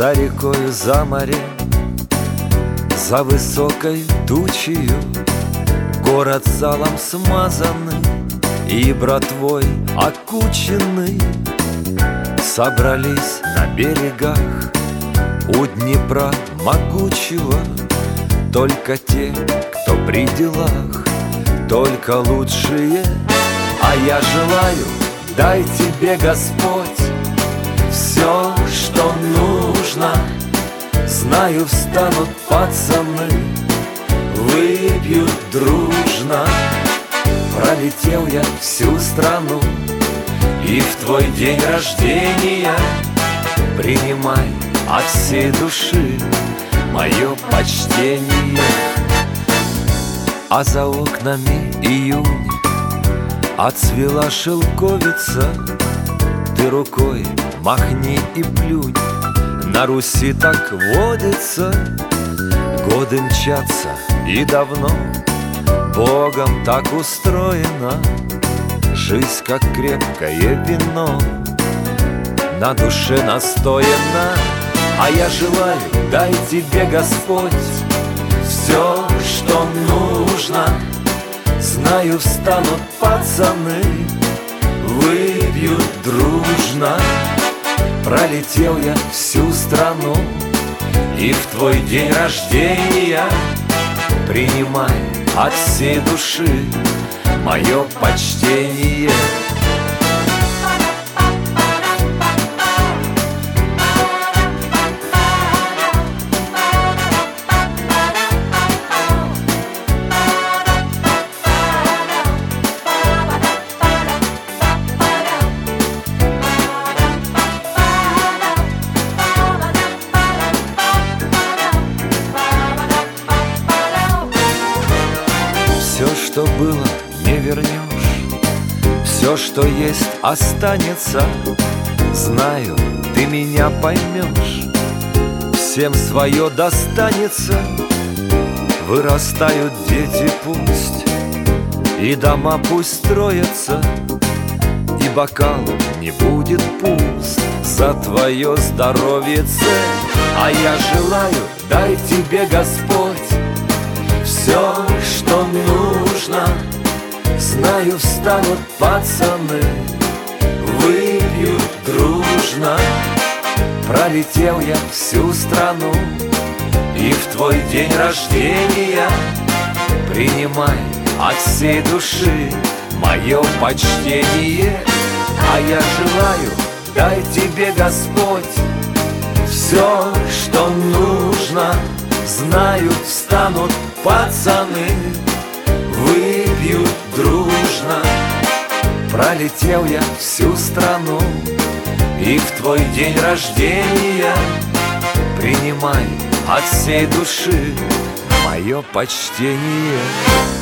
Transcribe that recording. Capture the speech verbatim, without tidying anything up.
За рекою, за морем, за высокой тучею город салом смазанный и братвой окученный собрались на берегах у Днепра могучего. Только те, кто при делах, только лучшие. А я желаю, дай тебе, Господь, все, что нужно. Знаю, встанут пацаны, выпьют дружно. Пролетел я всю страну, и в твой день рождения принимай от всей души мое почтение. А за окнами июнь, отцвела шелковица. Ты рукой махни и плюнь, на Руси так водится. Годы мчатся и давно Богом так устроена. Жизнь, как крепкое вино, на душе настояна. А я желаю, дай тебе, Господь, все, что нужно. Знаю, встанут пацаны, выпьют дружно. Пролетел я всю страну, и в твой день рождения принимай от всей души мое почтение. Все, что было, не вернешь, все, что есть, останется. Знаю, ты меня поймешь, всем свое достанется. Вырастают дети пусть, и дома пусть строятся, и бокал не будет пуст за твое здоровье цель. А я желаю, дай тебе, Господь, все, что нужно. Знаю, встанут пацаны, выпьют дружно. Пролетел я всю страну, и в твой день рождения принимай от всей души мое почтение. А я желаю, дай тебе, Господь, все, что нужно. Знаю, встанут пацаны, выпьют дружно. Пролетел я всю страну, и в твой день рождения принимай от всей души мое почтение.